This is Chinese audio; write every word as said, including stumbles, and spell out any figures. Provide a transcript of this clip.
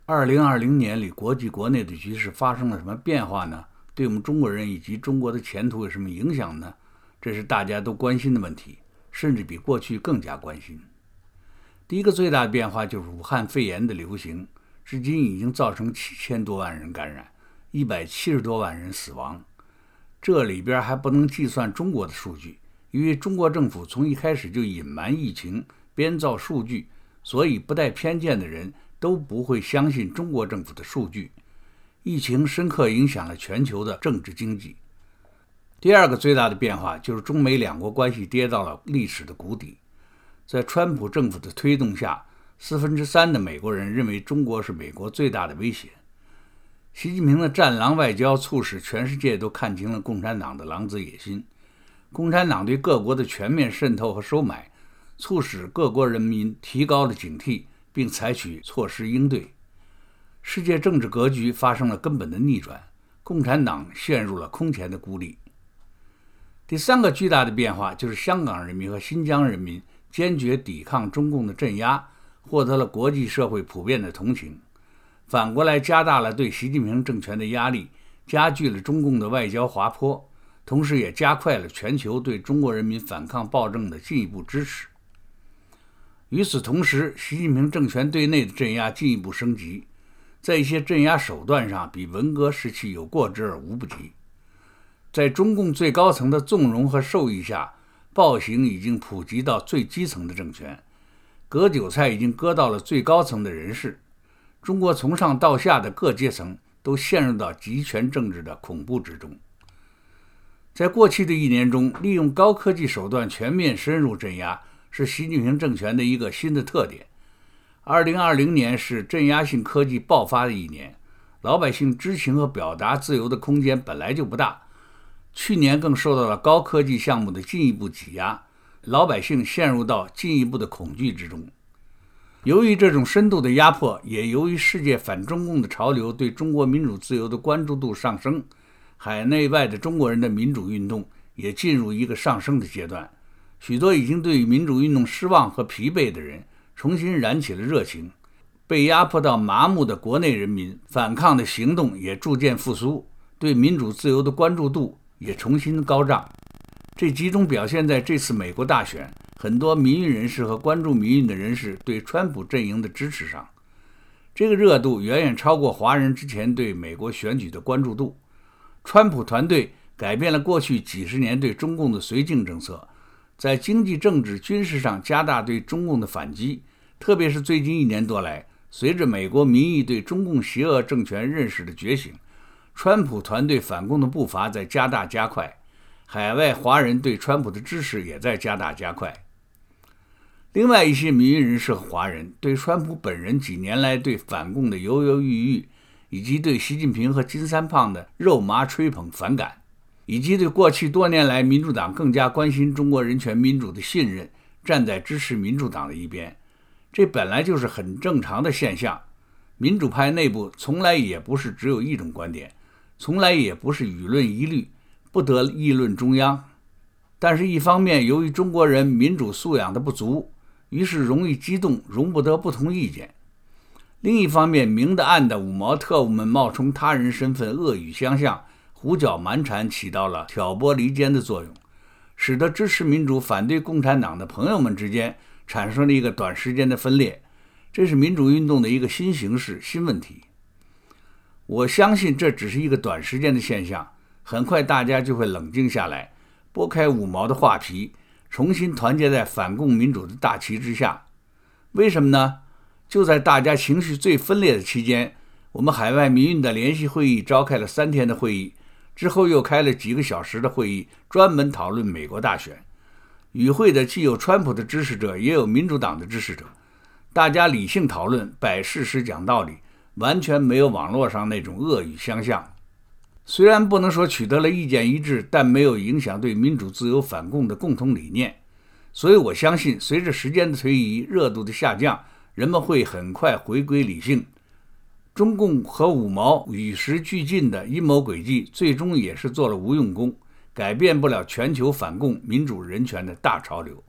二零二零年里，国际国内的局势发生了什么变化呢？对我们中国人以及中国的前途有什么影响呢？这是大家都关心的问题，甚至比过去更加关心。第一个最大的变化就是武汉肺炎的流行，至今已经造成七千多万人感染，一百七十多万人死亡。这里边还不能计算中国的数据，因为中国政府从一开始就隐瞒疫情，编造数据，所以不带偏见的人都不会相信中国政府的数据。疫情深刻影响了全球的政治经济。第二个最大的变化就是中美两国关系跌到了历史的谷底。在川普政府的推动下，四分之三的美国人认为中国是美国最大的威胁。习近平的战狼外交促使全世界都看清了共产党的狼子野心。共产党对各国的全面渗透和收买，促使各国人民提高了警惕，并采取措施应对。世界政治格局发生了根本的逆转，共产党陷入了空前的孤立。第三个巨大的变化就是香港人民和新疆人民坚决抵抗中共的镇压，获得了国际社会普遍的同情，反过来加大了对习近平政权的压力，加剧了中共的外交滑坡，同时也加快了全球对中国人民反抗暴政的进一步支持。与此同时，习近平政权对内的镇压进一步升级，在一些镇压手段上比文革时期有过之而无不及。在中共最高层的纵容和授意下，暴行已经普及到最基层的政权，割韭菜已经割到了最高层的人士。中国从上到下的各阶层都陷入到集权政治的恐怖之中。在过去的一年中，利用高科技手段全面深入镇压是习近平政权的一个新的特点。二零二零年是镇压性科技爆发的一年，老百姓知情和表达自由的空间本来就不大，去年更受到了高科技项目的进一步挤压，老百姓陷入到进一步的恐惧之中。由于这种深度的压迫，也由于世界反中共的潮流对中国民主自由的关注度上升，海内外的中国人的民主运动也进入一个上升的阶段。许多已经对民主运动失望和疲惫的人重新燃起了热情，被压迫到麻木的国内人民反抗的行动也逐渐复苏，对民主自由的关注度也重新高涨。这集中表现在这次美国大选，很多民运人士和关注民运的人士对川普阵营的支持上。这个热度远远超过华人之前对美国选举的关注度。川普团队改变了过去几十年对中共的绥靖政策，在经济、政治、军事上加大对中共的反击，特别是最近一年多来，随着美国民意对中共邪恶政权认识的觉醒，川普团队反共的步伐在加大加快，海外华人对川普的支持也在加大加快。另外一些民运人士和华人对川普本人几年来对反共的犹犹豫豫，以及对习近平和金三胖的肉麻吹捧反感，以及对过去多年来民主党更加关心中国人权民主的信任，站在支持民主党的一边。这本来就是很正常的现象。民主派内部从来也不是只有一种观点，从来也不是舆论一律，不得议论中央。但是一方面，由于中国人民主素养的不足，于是容易激动，容不得不同意见。另一方面，明的暗的五毛特务们冒充他人身份，恶语相向，胡搅蛮缠，起到了挑拨离间的作用，使得支持民主反对共产党的朋友们之间产生了一个短时间的分裂。这是民主运动的一个新形式、新问题。我相信这只是一个短时间的现象，很快大家就会冷静下来，拨开五毛的画皮，重新团结在反共民主的大旗之下。为什么呢？就在大家情绪最分裂的期间，我们海外民运的联席会议召开了三天的会议，之后又开了几个小时的会议，专门讨论美国大选。与会的既有川普的支持者，也有民主党的支持者，大家理性讨论，摆事实讲道理，完全没有网络上那种恶语相向。虽然不能说取得了意见一致，但没有影响对民主自由反共的共同理念。所以我相信，随着时间的推移，热度的下降，人们会很快回归理性。中共和五毛与时俱进的阴谋诡计，最终也是做了无用功，改变不了全球反共民主人权的大潮流。